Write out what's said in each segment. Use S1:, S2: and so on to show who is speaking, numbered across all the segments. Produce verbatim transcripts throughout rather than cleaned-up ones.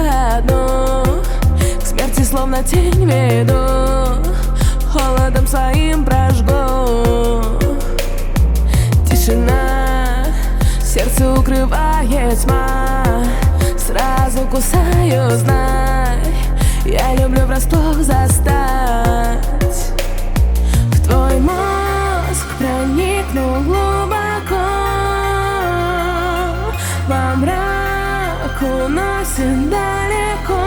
S1: одну, к смерти словно тень веду, холодом своим прожгу. Тишина, сердце укрывает тьма, сразу кусаю, знай, я люблю врасплох застать. В твой мозг проникну глубоко, во мрак уносит далеко.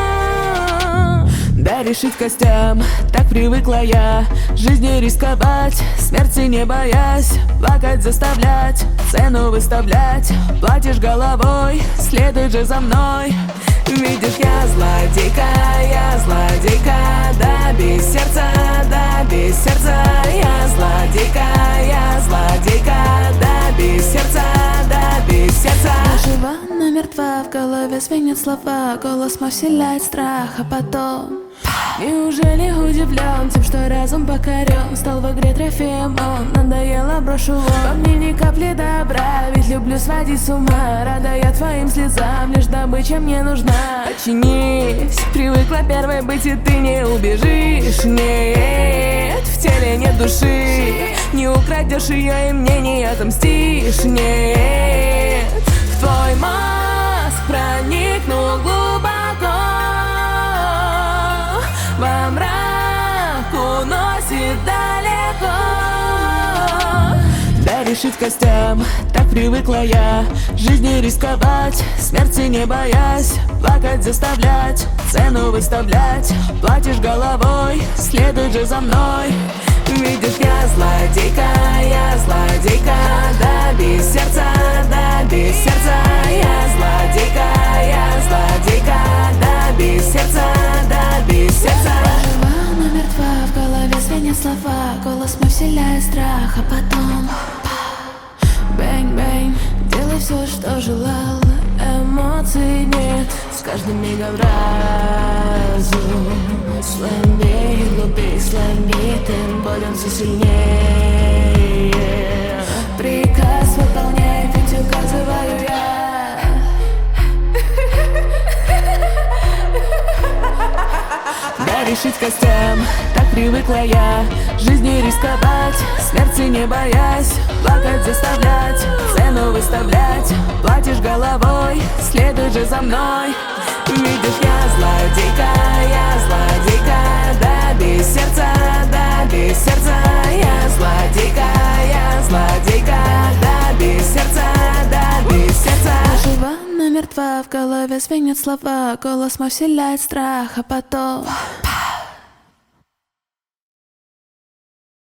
S1: Да решить костям, так привыкла я жизни рисковать, смерти не боясь, плакать заставлять, цену выставлять. Платишь головой, следуй же за мной. Видишь, я злодейка, я злодейка, да без сердца, да без сердца. Я злодейка, я злодейка, да без сердца, да без сердца.
S2: Я жива, но мертва, в голове звенят слова, голос мой вселяет страх, а потом
S1: неужели удивлен тем, что разум покорен? Стал в игре трофеем он, надоело, брошу он. Во мне ни капли добра, ведь люблю сводить с ума. Рада я твоим слезам, лишь добыча мне нужна. Очнись, привыкла первой быть, и ты не убежишь. Нет, в теле нет души, не украдешь ее и мне не отомстишь. Нет, в твой мозг проникну глубоко, во мрак уносит далеко. Да решить костям, так привыкла я жизни рисковать, смерти не боясь, плакать заставлять, цену выставлять. Платишь головой, следуй же за мной. Видишь, я злодейка, я злодейка, да без сердца, да без сердца. Я злодейка, я злодейка, да без сердца, да без сердца.
S2: жива, но мертва, в голове звенят слова, голос мой вселяет страх, а потом
S1: бэнг-бэнг, делай все, что желал, эмоций нет, с каждым мигом разум слабее, глупее, слабее, темп болен все сильнее. Приказ выполняй, ведь указываю я. Да решить костям, так привыкла я жизни рисковать, смерти не боясь, плакать заставлять, цену выставлять. Платишь головой, следуй же за мной. Видишь, я злодейка, я злодейка, да без сердца, да без сердца. Я злодейка, я злодейка, да без сердца, да без сердца.
S2: я жива, но мертва, в голове звенят слова, голос мой вселяет страх, а потом